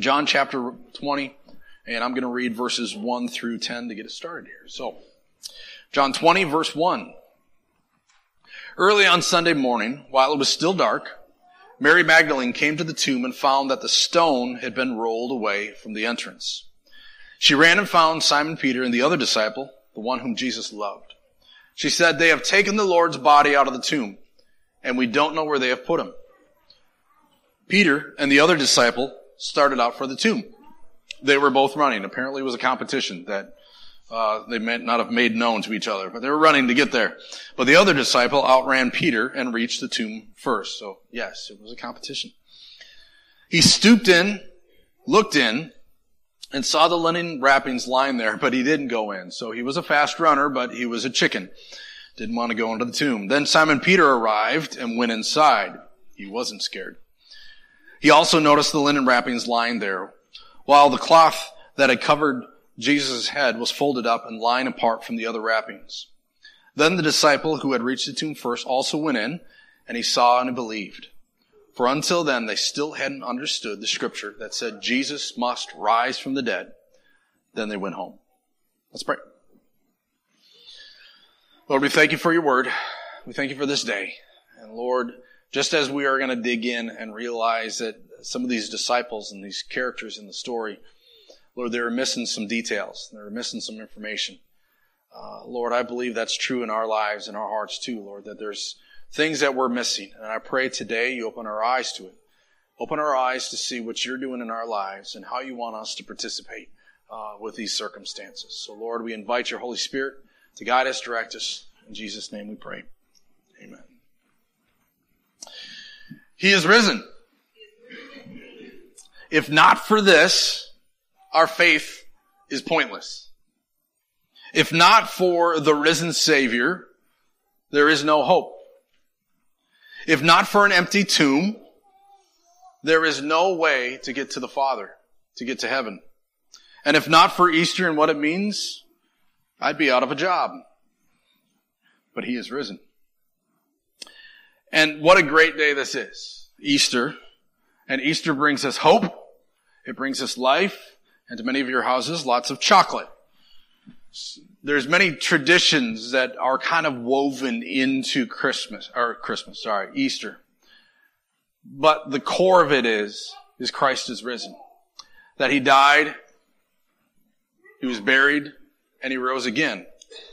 John chapter 20, and I'm going to read verses 1 through 10 to get us started here. So, John 20, verse 1. Early on Sunday morning, while it was still dark, Mary Magdalene came to the tomb and found that the stone had been rolled away from the entrance. She ran and found Simon Peter and the other disciple, the one whom Jesus loved. She said, "They have taken the Lord's body out of the tomb, and we don't know where they have put him." Peter and the other disciple started out for the tomb. They were both running. Apparently it was a competition that they may not have made known to each other, but they were running to get there. But the other disciple outran Peter and reached the tomb first. So yes, it was a competition. He stooped in, looked in, and saw the linen wrappings lying there, but he didn't go in. So he was a fast runner, but he was a chicken. Didn't want to go into the tomb. Then Simon Peter arrived and went inside. He wasn't scared. He also noticed the linen wrappings lying there, while the cloth that had covered Jesus' head was folded up and lying apart from the other wrappings. Then the disciple who had reached the tomb first also went in, and he saw and he believed. For until then, they still hadn't understood the scripture that said Jesus must rise from the dead. Then they went home. Let's pray. Lord, we thank you for your word. We thank you for this day. And Lord, just as we are going to dig in and realize that some of these disciples and these characters in the story, Lord, they were missing some details. They were missing some information. Lord, I believe that's true in our lives and our hearts too, Lord, that there's things that we're missing. And I pray today you open our eyes to it. Open our eyes to see what you're doing in our lives and how you want us to participate with these circumstances. So, Lord, we invite your Holy Spirit to guide us, direct us. In Jesus' name we pray. Amen. He is risen. If not for this, our faith is pointless. If not for the risen Savior, there is no hope. If not for an empty tomb, there is no way to get to the Father, to get to heaven. And if not for Easter and what it means, I'd be out of a job. But he is risen. And what a great day this is. Easter. And Easter brings us hope. It brings us life. And to many of your houses, lots of chocolate. There's many traditions that are kind of woven into Easter. But the core of it is Christ is risen. That he died, he was buried, and he rose again.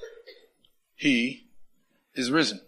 He is risen.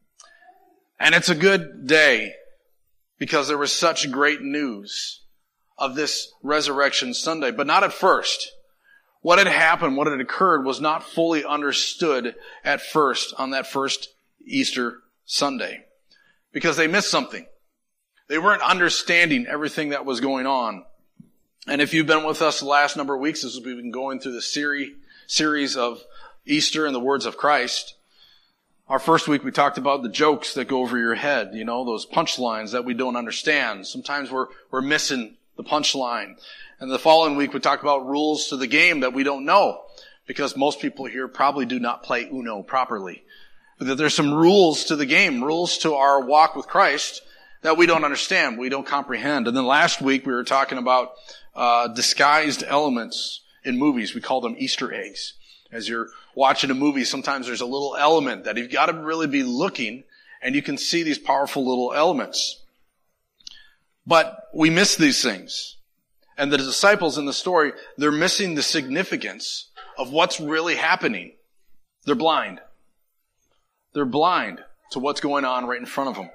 And it's a good day because there was such great news of this Resurrection Sunday, but not at first. What had happened, what had occurred was not fully understood at first on that first Easter Sunday because they missed something. They weren't understanding everything that was going on. And if you've been with us the last number of weeks as we've been going through the series of Easter and the words of Christ, our first week we talked about the jokes that go over your head, those punchlines that we don't understand. Sometimes we're missing the punchline. And the following week we talked about rules to the game that we don't know because most people here probably do not play Uno properly. But that there's some rules to the game, rules to our walk with Christ that we don't understand, we don't comprehend. And then last week we were talking about disguised elements in movies. We call them Easter eggs. As you're watching a movie, sometimes there's a little element that you've got to really be looking and you can see these powerful little elements. But we miss these things. And the disciples in the story, they're missing the significance of what's really happening. They're blind. They're blind to what's going on right in front of them.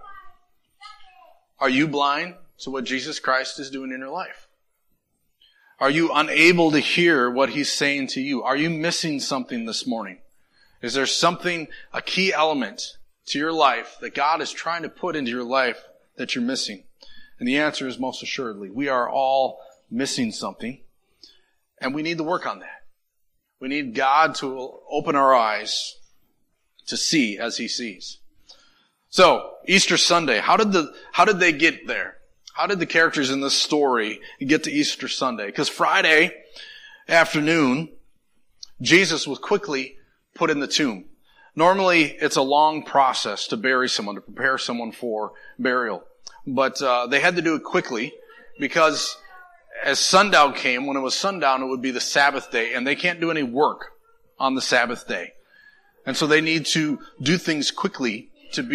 Are you blind to what Jesus Christ is doing in your life? Are you unable to hear what he's saying to you? Are you missing something this morning? Is there something, a key element to your life that God is trying to put into your life that you're missing? And the answer is most assuredly, we are all missing something, and we need to work on that. We need God to open our eyes to see as he sees. So, Easter Sunday, how did they get there? How did the characters in this story get to Easter Sunday? Because Friday afternoon, Jesus was quickly put in the tomb. Normally, it's a long process to bury someone, to prepare someone for burial. But they had to do it quickly because as sundown came, when it was sundown, it would be the Sabbath day, and they can't do any work on the Sabbath day. And so they need to do things quickly to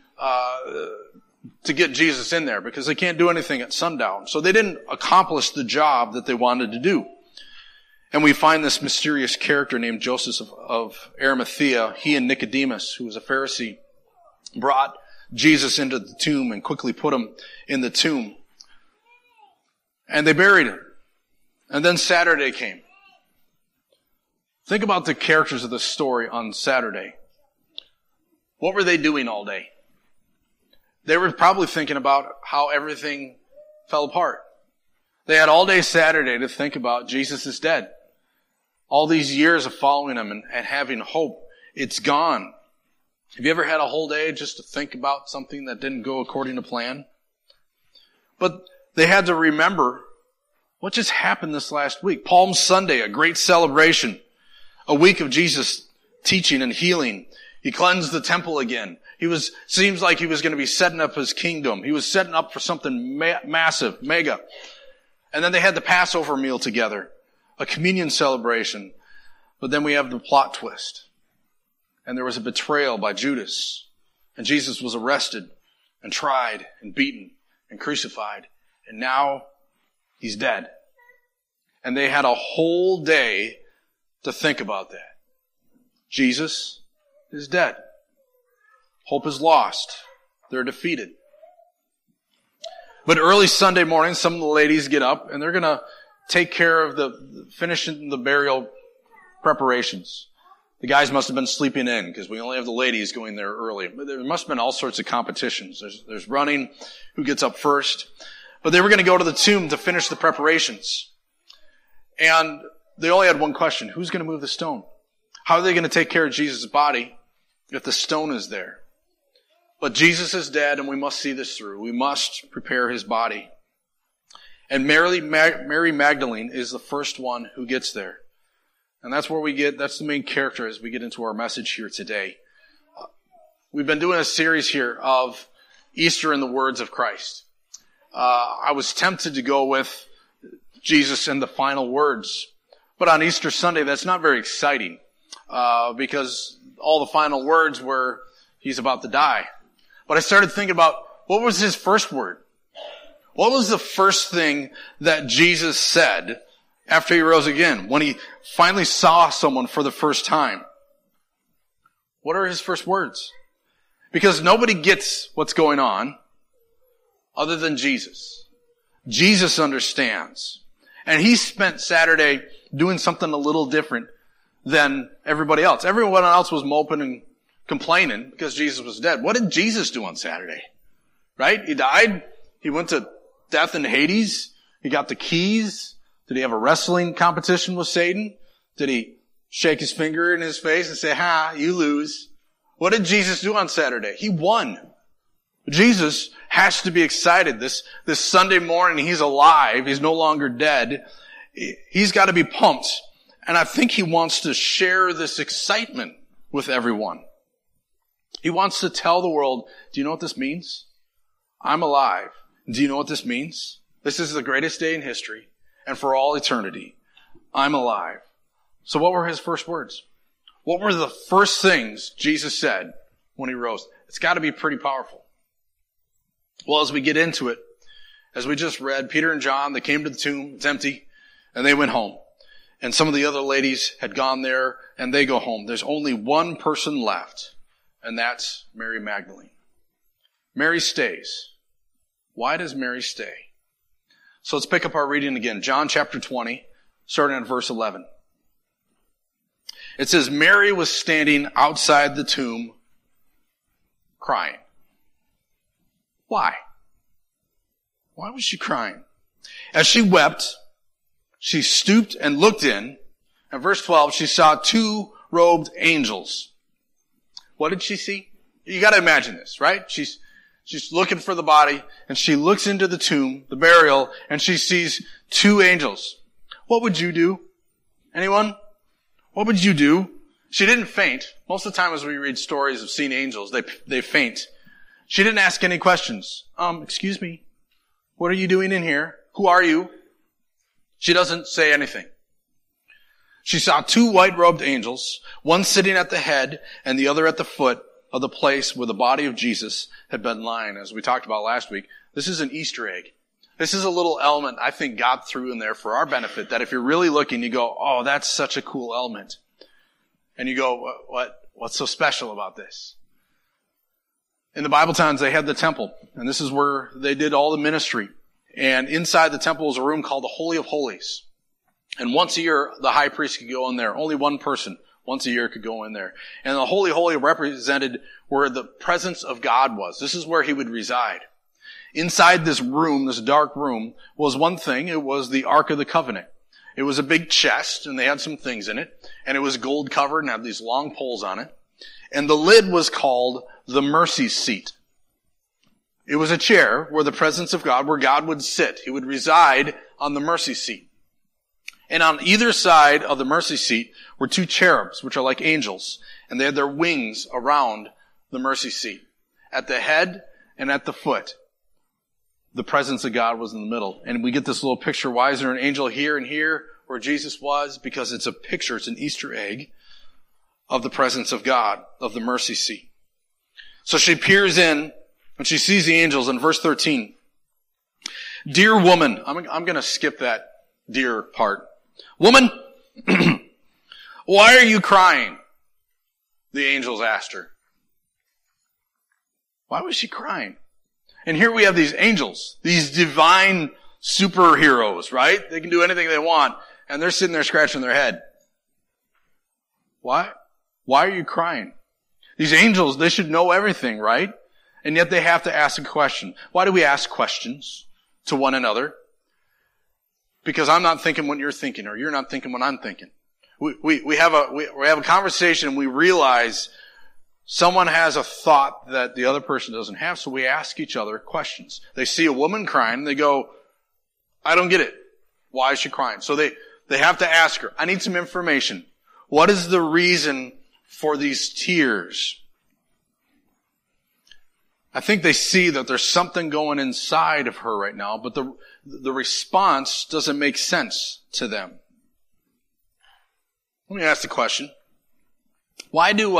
get Jesus in there, because they can't do anything at sundown. So they didn't accomplish the job that they wanted to do. And we find this mysterious character named Joseph of Arimathea. He and Nicodemus, who was a Pharisee, brought Jesus into the tomb and quickly put him in the tomb. And they buried him. And then Saturday came. Think about the characters of the story on Saturday. What were they doing all day? They were probably thinking about how everything fell apart. They had all day Saturday to think about Jesus is dead. All these years of following him and having hope, it's gone. Have you ever had a whole day just to think about something that didn't go according to plan? But they had to remember what just happened this last week. Palm Sunday, a great celebration. A week of Jesus teaching and healing. He cleansed the temple again. Seems like he was going to be setting up his kingdom. He was setting up for something massive, mega. And then they had the Passover meal together. A communion celebration. But then we have the plot twist. And there was a betrayal by Judas. And Jesus was arrested and tried and beaten and crucified. And now he's dead. And they had a whole day to think about that. Jesus is dead. Hope is lost. They're defeated. But early Sunday morning, some of the ladies get up and they're going to take care of finishing the burial preparations. The guys must have been sleeping in because we only have the ladies going there early. But there must have been all sorts of competitions. There's running, who gets up first. But they were going to go to the tomb to finish the preparations. And they only had one question. Who's going to move the stone? How are they going to take care of Jesus' body if the stone is there? But Jesus is dead, and we must see this through. We must prepare his body. And Mary Magdalene is the first one who gets there. And that's the main character as we get into our message here today. We've been doing a series here of Easter in the words of Christ. I was tempted to go with Jesus and the final words. But on Easter Sunday, that's not very exciting, because all the final words were, he's about to die. But I started thinking about, what was his first word? What was the first thing that Jesus said after he rose again, when he finally saw someone for the first time? What are his first words? Because nobody gets what's going on other than Jesus. Jesus understands. And he spent Saturday doing something a little different than everybody else. Everyone else was moping and complaining because Jesus was dead. What did Jesus do on Saturday? Right? He died. He went to death in Hades. He got the keys. Did he have a wrestling competition with Satan? Did he shake his finger in his face and say, ha, you lose? What did Jesus do on Saturday? He won. Jesus has to be excited. This Sunday morning, he's alive. He's no longer dead. He's got to be pumped. And I think he wants to share this excitement with everyone. He wants to tell the world, do you know what this means? I'm alive. Do you know what this means? This is the greatest day in history and for all eternity. I'm alive. So what were his first words? What were the first things Jesus said when he rose? It's got to be pretty powerful. Well, as we get into it, as we just read, Peter and John, they came to the tomb. It's empty. And they went home. And some of the other ladies had gone there and they go home. There's only one person left. And that's Mary Magdalene. Mary stays. Why does Mary stay? So let's pick up our reading again. John chapter 20, starting at verse 11. It says, Mary was standing outside the tomb crying. Why? Why was she crying? As she wept, she stooped and looked in. And verse 12, she saw two robed angels. What did she see? You got to imagine this, right? She's looking for the body, and she looks into the tomb, the burial, and she sees two angels. What would you do? Anyone? What would you do? She didn't faint. Most of the time as we read stories of seeing angels, they faint. She didn't ask any questions. Excuse me. What are you doing in here? Who are you? She doesn't say anything. She saw two white-robed angels, one sitting at the head and the other at the foot of the place where the body of Jesus had been lying. As we talked about last week, this is an Easter egg. This is a little element I think God threw in there for our benefit, that if you're really looking, you go, oh, that's such a cool element. And you go, what's so special about this? In the Bible times, they had the temple, and this is where they did all the ministry. And inside the temple was a room called the Holy of Holies. And once a year, the high priest could go in there. Only one person once a year could go in there. And the Holy of Holies represented where the presence of God was. This is where he would reside. Inside this room, this dark room, was one thing. It was the Ark of the Covenant. It was a big chest, and they had some things in it. And it was gold covered and had these long poles on it. And the lid was called the mercy seat. It was a chair where the presence of God, where God would sit. He would reside on the mercy seat. And on either side of the mercy seat were two cherubs, which are like angels. And they had their wings around the mercy seat. At the head and at the foot, the presence of God was in the middle. And we get this little picture. Why is there an angel here and here where Jesus was? Because it's a picture, it's an Easter egg of the presence of God, of the mercy seat. So she peers in and she sees the angels in verse 13. Dear woman, I'm going to skip that dear part. Woman, why are you crying? The angels asked her. Why was she crying? And here we have these angels, these divine superheroes, right? They can do anything they want, and they're sitting there scratching their head. Why? Why are you crying? These angels, they should know everything, right? And yet they have to ask a question. Why do we ask questions to one another? Because I'm not thinking what you're thinking, or you're not thinking what I'm thinking. We have a conversation, and we realize someone has a thought that the other person doesn't have, so we ask each other questions. They see a woman crying, and they go, I don't get it. Why is she crying? So they have to ask her, I need some information. What is the reason for these tears? I think they see that there's something going inside of her right now, but the response doesn't make sense to them. Let me ask the question. Why do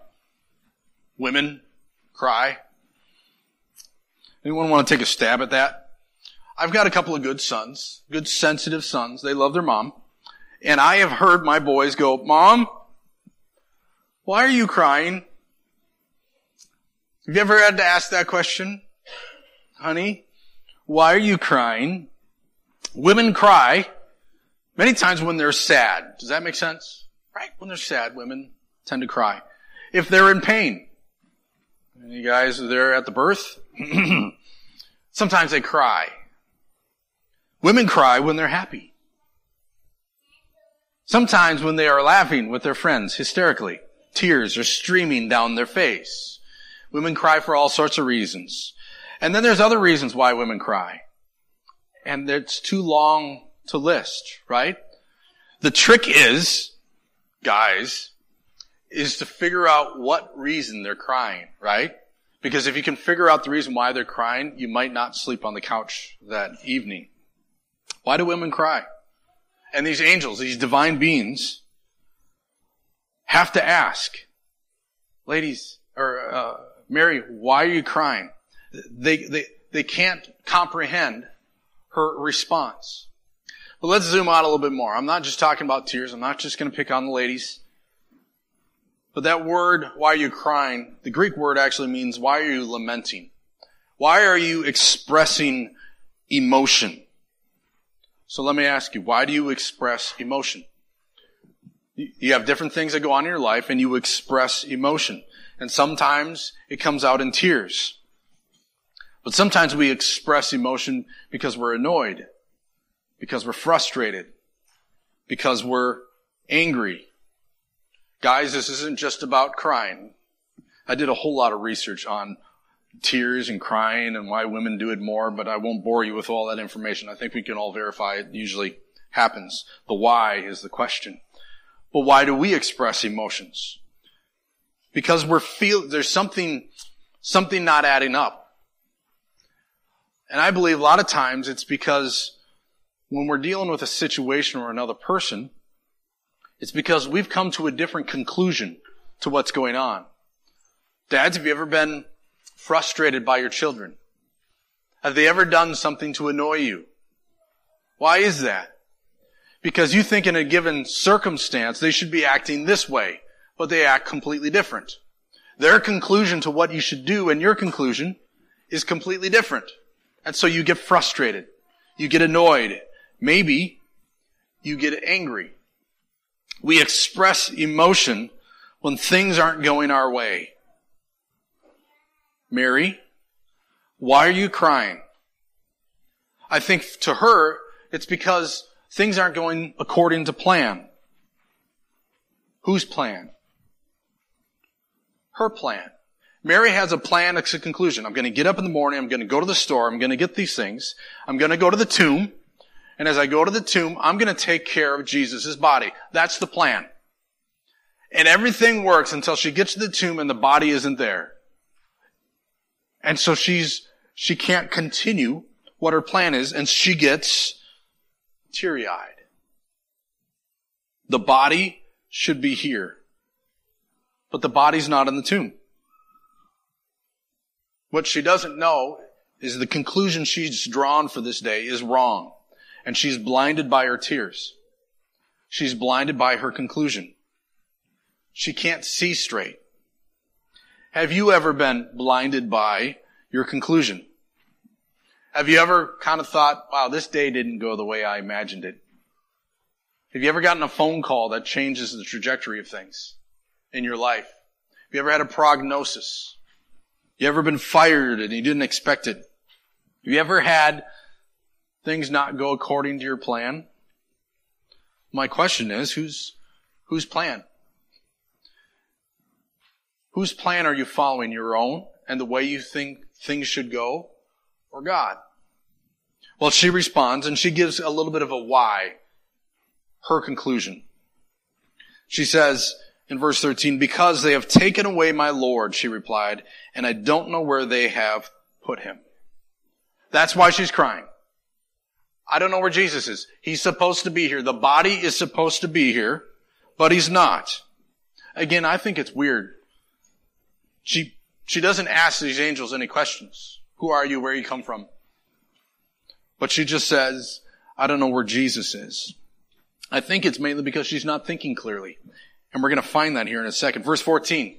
women cry? Anyone want to take a stab at that? I've got a couple of good sons, good sensitive sons. They love their mom. And I have heard my boys go, Mom, why are you crying? Have you ever had to ask that question? Honey, why are you crying? Women cry many times when they're sad. Does that make sense? Right? When they're sad, women tend to cry. If they're in pain. You guys are there at the birth? Sometimes they cry. Women cry when they're happy. Sometimes when they are laughing with their friends hysterically. Tears are streaming down their face. Women cry for all sorts of reasons. And then there's other reasons why women cry. And it's too long to list, right? The trick is, guys, is to figure out what reason they're crying, right? Because if you can figure out the reason why they're crying, you might not sleep on the couch that evening. Why do women cry? And these angels, these divine beings, have to ask, ladies, or Mary, why are you crying? They can't comprehend her response. But let's zoom out a little bit more. I'm not just talking about tears. I'm not just going to pick on the ladies. But that word, why are you crying, the Greek word actually means, why are you lamenting? Why are you expressing emotion? So let me ask you, why do you express emotion? You have different things that go on in your life, and you express emotion. And sometimes it comes out in tears. But sometimes we express emotion because we're annoyed, because we're frustrated, because we're angry. Guys, this isn't just about crying. I did a whole lot of research on tears and crying and why women do it more, but I won't bore you with all that information. I think we can all verify it usually happens. The why is the question. But why do we express emotions? Because there's something not adding up. And I believe a lot of times it's because when we're dealing with a situation or another person, it's because we've come to a different conclusion to what's going on. Dads, have you ever been frustrated by your children? Have they ever done something to annoy you? Why is that? Because you think in a given circumstance they should be acting this way, but they act completely different. Their conclusion to what you should do and your conclusion is completely different. And so you get frustrated. You get annoyed. Maybe you get angry. We express emotion when things aren't going our way. Mary, why are you crying? I think to her, it's because things aren't going according to plan. Whose plan? Her plan. Mary has a plan, it's a conclusion. I'm going to get up in the morning, I'm going to go to the store, I'm going to get these things, I'm going to go to the tomb, and as I go to the tomb, I'm going to take care of Jesus' body. That's the plan. And everything works until she gets to the tomb and the body isn't there. And so she can't continue what her plan is, and she gets teary-eyed. The body should be here, but the body's not in the tomb. What she doesn't know is the conclusion she's drawn for this day is wrong, and she's blinded by her tears. She's blinded by her conclusion. She can't see straight. Have you ever been blinded by your conclusion? Have you ever kind of thought, wow, this day didn't go the way I imagined it? Have you ever gotten a phone call that changes the trajectory of things in your life? Have you ever had a prognosis? You ever been fired and you didn't expect it? Have you ever had things not go according to your plan? My question is, whose plan? Whose plan are you following? Your own and the way you think things should go, or God? Well, she responds and she gives a little bit of a why, her conclusion. She says in verse 13, because they have taken away my Lord, she replied, and I don't know where they have put him. That's why she's crying. I don't know where Jesus is. He's supposed to be here. The body is supposed to be here, but he's not. Again, I think it's weird. She doesn't ask these angels any questions. Who are you? Where you come from? But she just says, I don't know where Jesus is. I think it's mainly because she's not thinking clearly. And we're going to find that here in a second. Verse 14.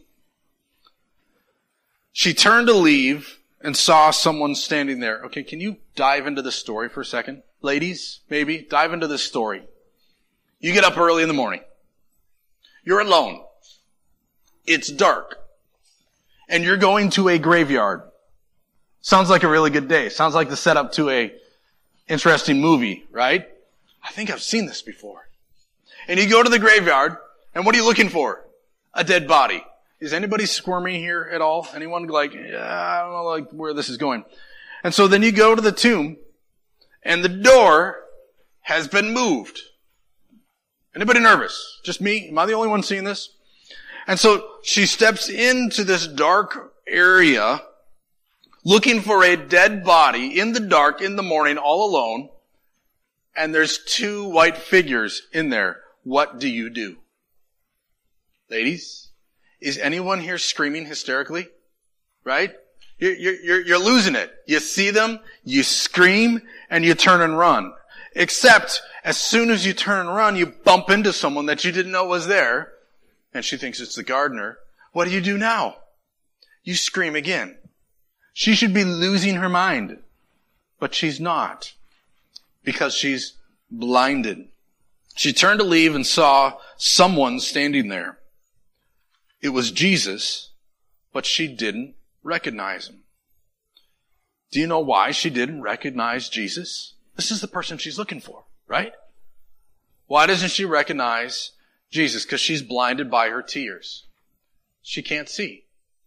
She turned to leave and saw someone standing there. Okay, can you dive into this story for a second? Ladies, maybe, dive into this story. You get up early in the morning. You're alone. It's dark. And you're going to a graveyard. Sounds like a really good day. Sounds like the setup to a interesting movie, right? I think I've seen this before. And you go to the graveyard, and what are you looking for? A dead body. Is anybody squirming here at all? Anyone like, I don't know where this is going. And so then you go to the tomb, and the door has been moved. Anybody nervous? Just me? Am I the only one seeing this? And so she steps into this dark area looking for a dead body in the dark, in the morning, all alone. And there's two white figures in there. What do you do? Ladies, is anyone here screaming hysterically? Right? You're losing it. You see them, you scream, and you turn and run. Except, as soon as you turn and run, you bump into someone that you didn't know was there. And she thinks it's the gardener. What do you do now? You scream again. She should be losing her mind. But she's not. Because she's blinded. She turned to leave and saw someone standing there. It was Jesus, but she didn't recognize him. Do you know why she didn't recognize Jesus? This is the person she's looking for, right? Why doesn't she recognize Jesus? Because she's blinded by her tears. She can't see.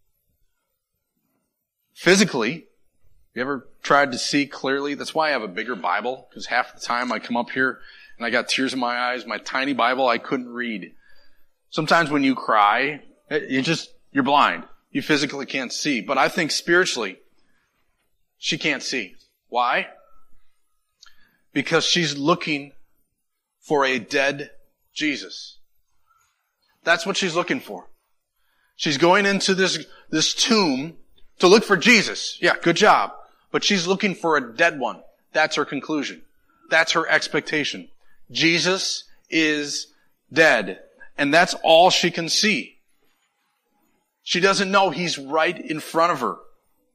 Physically, you ever tried to see clearly? That's why I have a bigger Bible, because half the time I come up here and I got tears in my eyes. My tiny Bible, I couldn't read. Sometimes when you cry, you're blind. You physically can't see. But I think spiritually, she can't see. Why? because she's looking for a dead Jesus. That's what she's looking for. She's going into this tomb to look for Jesus. Yeah, good job. But she's looking for a dead one. That's her conclusion. That's her expectation. Jesus is dead. And that's all she can see. She doesn't know he's right in front of her.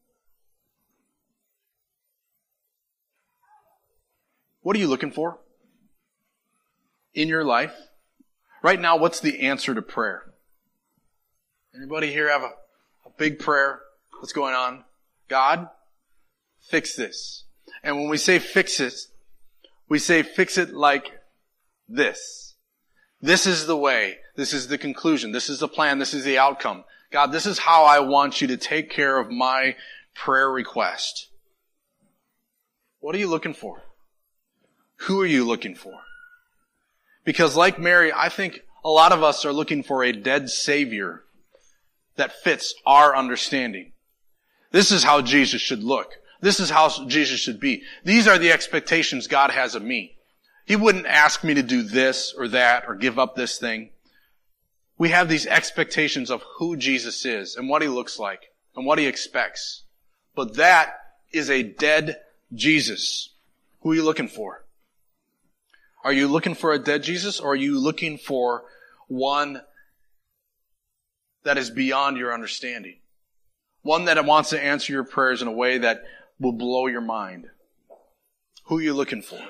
What are you looking for in your life? Right now, what's the answer to prayer? Anybody here have a big prayer? What's going on? God, fix this. And when we say fix it, we say fix it like this. This is the way. This is the conclusion. This is the plan. This is the outcome. God, this is how I want you to take care of my prayer request. What are you looking for? Who are you looking for? Because like Mary, I think a lot of us are looking for a dead Savior that fits our understanding. This is how Jesus should look. This is how Jesus should be. These are the expectations God has of me. He wouldn't ask me to do this or that or give up this thing. We have these expectations of who Jesus is and what he looks like and what he expects. But that is a dead Jesus. Who are you looking for? Are you looking for a dead Jesus, or are you looking for one that is beyond your understanding? One that wants to answer your prayers in a way that will blow your mind? Who are you looking for?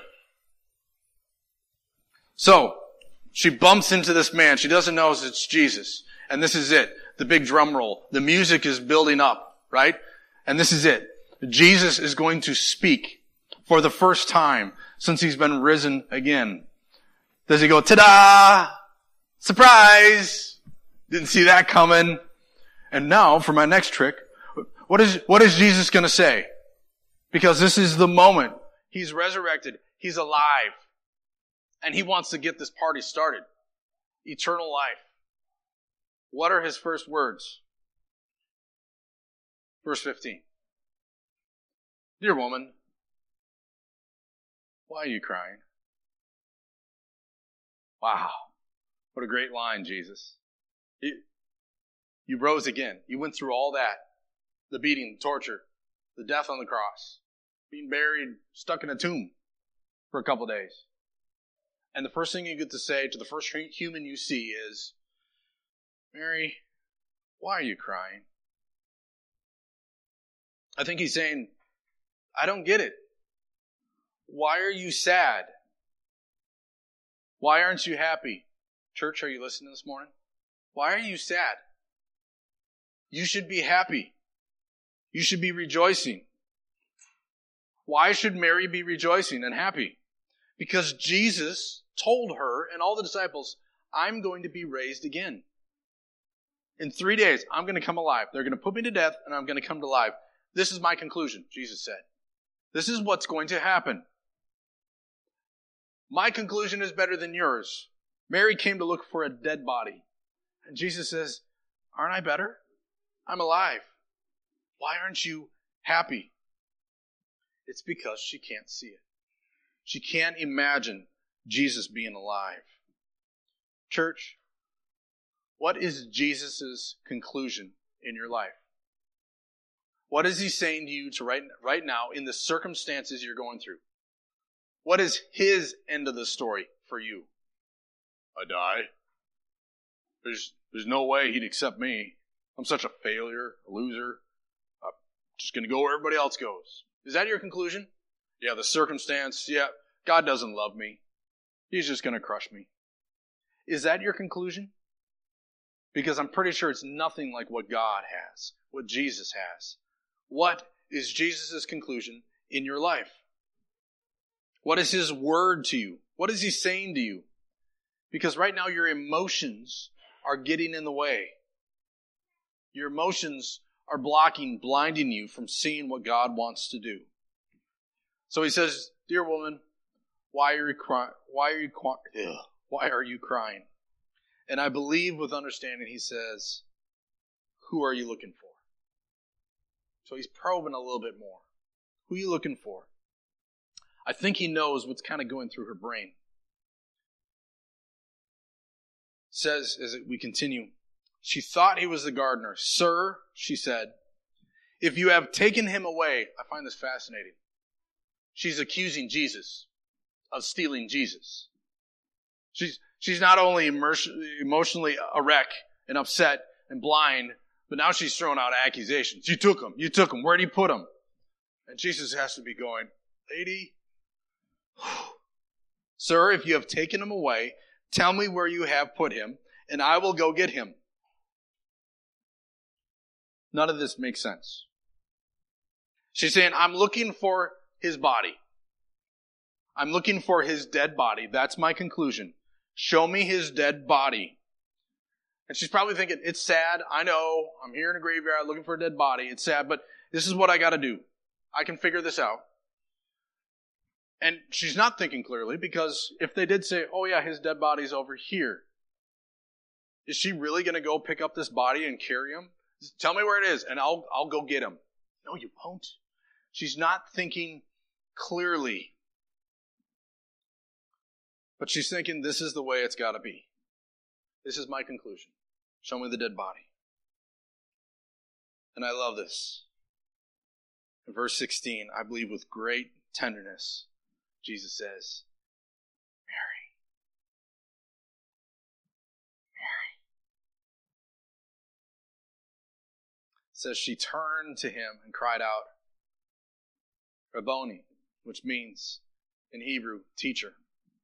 So, she bumps into this man. She doesn't know it's Jesus. And this is it. The big drum roll. The music is building up, right? And this is it. Jesus is going to speak for the first time since he's been risen again. Does he go, ta-da! Surprise! Didn't see that coming. And now, for my next trick, what is Jesus going to say? Because this is the moment. He's resurrected. He's alive. And he wants to get this party started. Eternal life. What are his first words? Verse 15. Dear woman, why are you crying? Wow. What a great line, Jesus. You rose again. You went through all that. The beating, the torture, the death on the cross, being buried, stuck in a tomb for a couple days. And the first thing you get to say to the first human you see is, Mary, why are you crying? I think he's saying, I don't get it. Why are you sad? Why aren't you happy? Church, are you listening this morning? Why are you sad? You should be happy. You should be rejoicing. Why should Mary be rejoicing and happy? Because Jesus told her and all the disciples, I'm going to be raised again. In 3 days, I'm going to come alive. They're going to put me to death, and I'm going to come to life. This is my conclusion, Jesus said. This is what's going to happen. My conclusion is better than yours. Mary came to look for a dead body. And Jesus says, aren't I better? I'm alive. Why aren't you happy? It's because she can't see it. She can't imagine Jesus being alive. Church, what is Jesus' conclusion in your life? What is he saying to you right now in the circumstances you're going through? What is his end of the story for you? I die. There's no way he'd accept me. I'm such a failure, a loser. I'm just going to go where everybody else goes. Is that your conclusion? Yeah, the circumstance. Yeah, God doesn't love me. He's just going to crush me. Is that your conclusion? Because I'm pretty sure it's nothing like what God has, what Jesus has. What is Jesus' conclusion in your life? What is his word to you? What is he saying to you? Because right now your emotions are getting in the way. Your emotions are blinding you from seeing what God wants to do. So he says, dear woman, why are you crying? And I believe with understanding he says, who are you looking for? So he's probing a little bit more. Who are you looking for? I think he knows what's kind of going through her brain. It says, as we continue, she thought he was the gardener. Sir, she said, if you have taken him away, I find this fascinating. She's accusing Jesus of stealing Jesus. She's not only emotionally a wreck and upset and blind, but now she's throwing out accusations. You took him. Where did you put him? And Jesus has to be going, lady, sir, if you have taken him away, tell me where you have put him, and I will go get him. None of this makes sense. She's saying, I'm looking for his body. I'm looking for his dead body. That's my conclusion. Show me his dead body. And she's probably thinking, it's sad. I know. I'm here in a graveyard looking for a dead body. It's sad, but this is what I got to do. I can figure this out. And she's not thinking clearly, because if they did say, oh yeah, his dead body's over here, is she really going to go pick up this body and carry him? Tell me where it is, and I'll go get him. No, you won't. She's not thinking clearly. But she's thinking, this is the way it's got to be. This is my conclusion. Show me the dead body. And I love this. In verse 16, I believe with great tenderness, Jesus says, Mary. Mary. It says she turned to him and cried out, Rabboni, which means in Hebrew, teacher.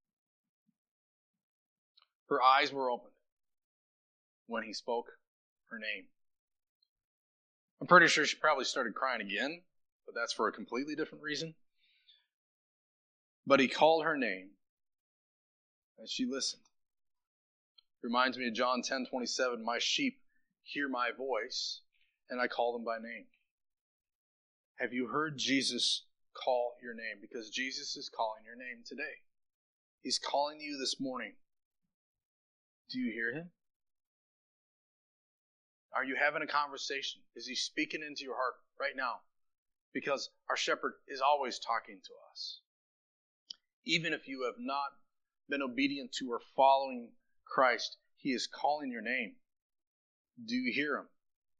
Her eyes were opened when he spoke her name. I'm pretty sure she probably started crying again, but that's for a completely different reason. But he called her name, and she listened. Reminds me of John 10:27, my sheep hear my voice, and I call them by name. Have you heard Jesus call your name? Because Jesus is calling your name today. He's calling you this morning. Do you hear him? Are you having a conversation? Is he speaking into your heart right now? Because our shepherd is always talking to us. Even if you have not been obedient to or following Christ, he is calling your name. Do you hear him?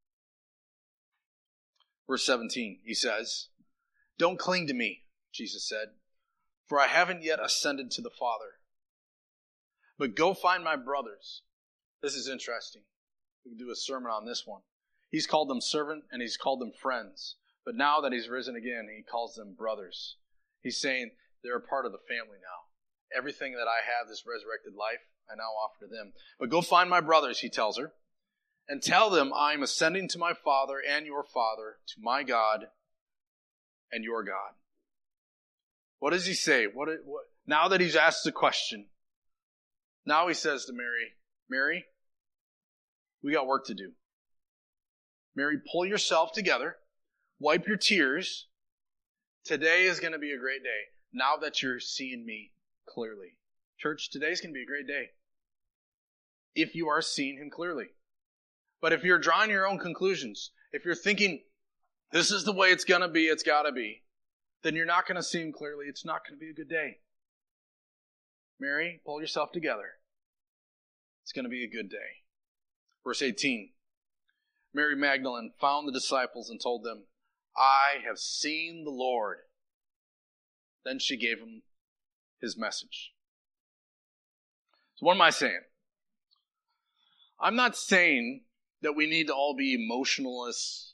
Verse 17, he says, don't cling to me, Jesus said, for I haven't yet ascended to the Father. But go find my brothers. This is interesting. We can do a sermon on this one. He's called them servant and he's called them friends. But now that he's risen again, he calls them brothers. He's saying they're a part of the family now. Everything that I have, this resurrected life, I now offer to them. But go find my brothers, he tells her, and tell them I am ascending to my Father and your Father, to my God and your God. What does he say? What? Now that he's asked the question, now he says to Mary, Mary, we got work to do. Mary, pull yourself together. Wipe your tears. Today is going to be a great day. Now that you're seeing me clearly. Church, today's going to be a great day. If you are seeing him clearly. But if you're drawing your own conclusions, if you're thinking, this is the way it's going to be, it's got to be, then you're not going to see him clearly. It's not going to be a good day. Mary, pull yourself together. It's going to be a good day. Verse 18. Mary Magdalene found the disciples and told them, I have seen the Lord. Then she gave him his message. So what am I saying? I'm not saying that we need to all be emotionless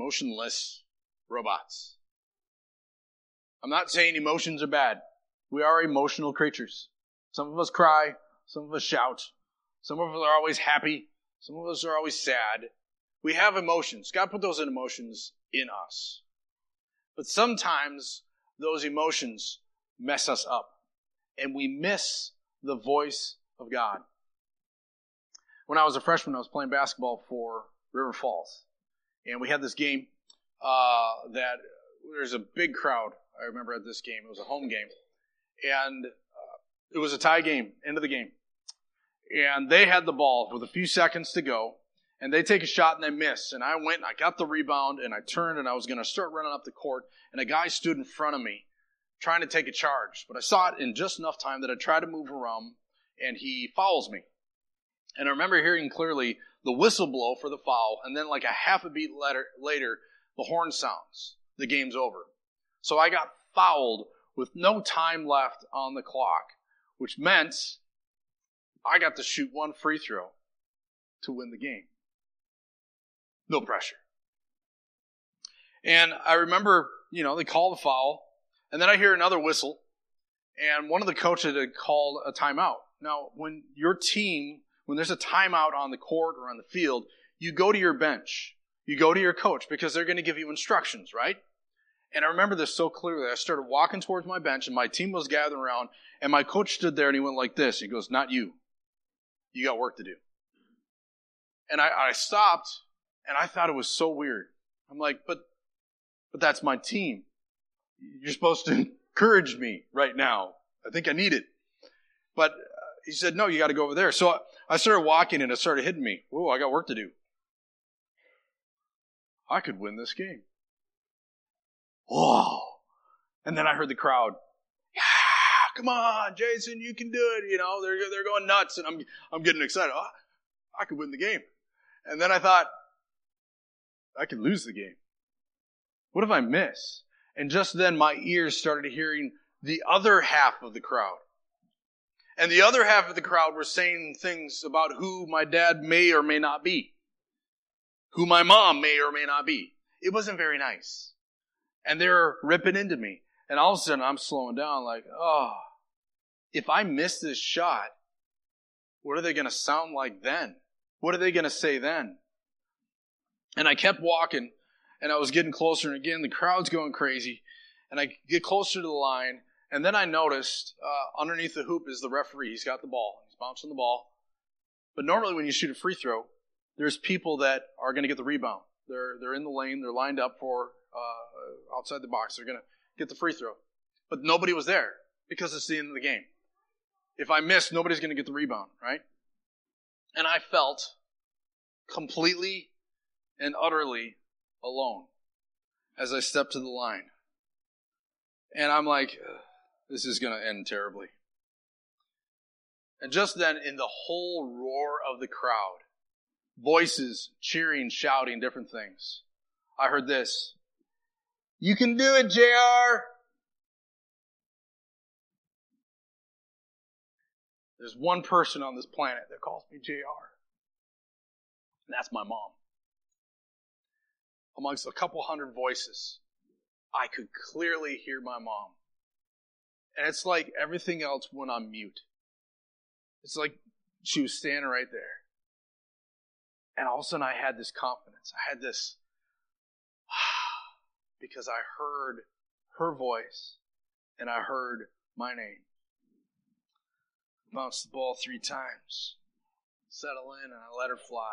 robots. I'm not saying emotions are bad. We are emotional creatures. Some of us cry. Some of us shout. Some of us are always happy. Some of us are always sad. We have emotions. God put those emotions in us. But sometimes those emotions mess us up. And we miss the voice of God. When I was a freshman, I was playing basketball for River Falls. And we had this game that there's a big crowd. I remember at this game. It was a home game. And it was a tie game, end of the game. And they had the ball with a few seconds to go. And they take a shot and they miss. And I went and I got the rebound and I turned and I was going to start running up the court. And a guy stood in front of me trying to take a charge. But I saw it in just enough time that I tried to move around, and he fouls me. And I remember hearing clearly the whistle blow for the foul, and then like a half a beat later, the horn sounds. The game's over. So I got fouled with no time left on the clock, which meant I got to shoot one free throw to win the game. No pressure. And I remember, they call the foul, and then I hear another whistle, and one of the coaches had called a timeout. Now, when there's a timeout on the court or on the field, you go to your bench. You go to your coach because they're going to give you instructions, right? And I remember this so clearly. I started walking towards my bench, and my team was gathering around, and my coach stood there, and he went like this. He goes, "Not you. You got work to do." And I stopped, and I thought it was so weird. I'm like, but that's my team. You're supposed to encourage me right now. I think I need it. But he said, "No, you got to go over there." So I started walking, and it started hitting me. Whoa, I got work to do. I could win this game. Whoa. And then I heard the crowd. "Yeah, come on, Jason, you can do it." They're going nuts, and I'm getting excited. Oh, I could win the game. And then I thought, I could lose the game. What if I miss? And just then my ears started hearing the other half of the crowd. And the other half of the crowd were saying things about who my dad may or may not be. Who my mom may or may not be. It wasn't very nice. And they're ripping into me. And all of a sudden I'm slowing down like, if I miss this shot, what are they going to sound like then? What are they going to say then? And I kept walking, and I was getting closer, and again, the crowd's going crazy. And I get closer to the line, and then I noticed underneath the hoop is the referee. He's got the ball. He's bouncing the ball. But normally when you shoot a free throw, there's people that are going to get the rebound. They're in the lane. They're lined up for outside the box. They're going to get the free throw. But nobody was there because it's the end of the game. If I miss, nobody's going to get the rebound, right? And I felt completely and utterly alone as I stepped to the line. And I'm like, this is going to end terribly. And just then, in the whole roar of the crowd, voices cheering, shouting, different things, I heard this. "You can do it, JR. There's one person on this planet that calls me JR. And that's my mom. Amongst a couple hundred voices, I could clearly hear my mom. And it's like everything else went on mute. It's like she was standing right there. And all of a sudden I had this confidence. I had this, because I heard her voice and I heard my name. Bounced the ball 3 times. Settle in, and I let her fly.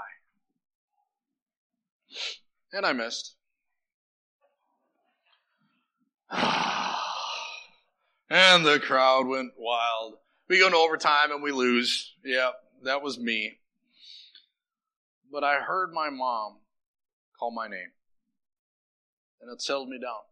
And I missed. And the crowd went wild. We go into overtime and we lose. Yeah, that was me. But I heard my mom call my name. And it settled me down.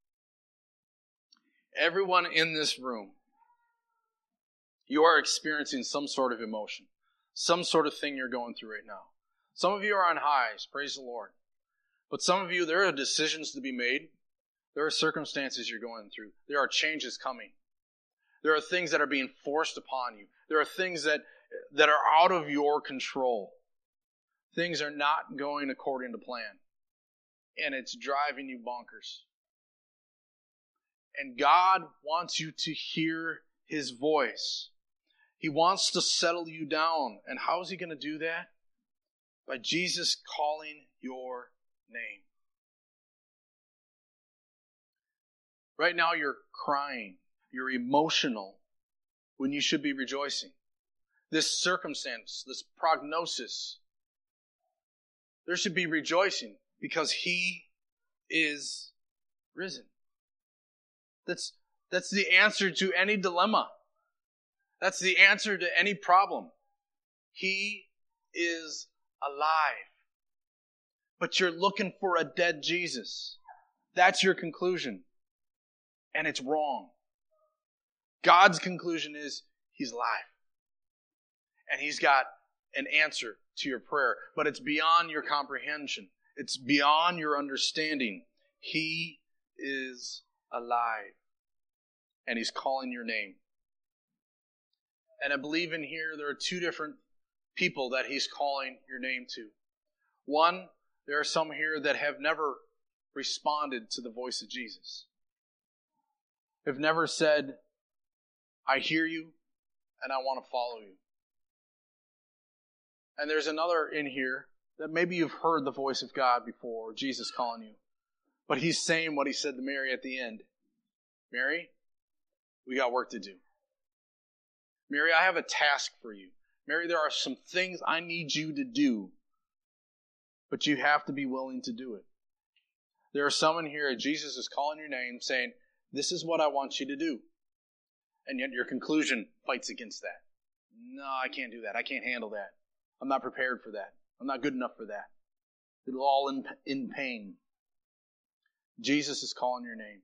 Everyone in this room, you are experiencing some sort of emotion. Some sort of thing you're going through right now. Some of you are on highs, praise the Lord. But some of you, there are decisions to be made. There are circumstances you're going through. There are changes coming. There are things that are being forced upon you. There are things that are out of your control. Things are not going according to plan. And it's driving you bonkers. And God wants you to hear His voice. He wants to settle you down. And how is He going to do that? By Jesus calling your name. Right now you're crying. You're emotional when you should be rejoicing. This circumstance, this prognosis, there should be rejoicing because He is risen. That's the answer to any dilemma. That's the answer to any problem. He is alive. But you're looking for a dead Jesus. That's your conclusion. And it's wrong. God's conclusion is He's alive. And He's got an answer to your prayer. But it's beyond your comprehension. It's beyond your understanding. He is alive. And He's calling your name. And I believe in here there are two different people that He's calling your name to. One, there are some here that have never responded to the voice of Jesus. Have never said, I hear you and I want to follow you. And there's another in here that maybe you've heard the voice of God before, Jesus calling you. But He's saying what He said to Mary at the end. Mary, we got work to do. Mary, I have a task for you. Mary, there are some things I need you to do. But you have to be willing to do it. There are some in here that Jesus is calling your name saying, this is what I want you to do. And yet your conclusion fights against that. No, I can't do that. I can't handle that. I'm not prepared for that. I'm not good enough for that. It'll all in pain. Jesus is calling your name.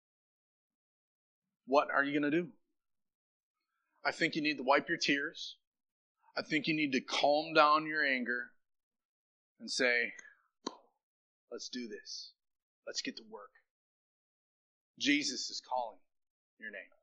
What are you going to do? I think you need to wipe your tears. I think you need to calm down your anger and say, let's do this. Let's get to work. Jesus is calling your name.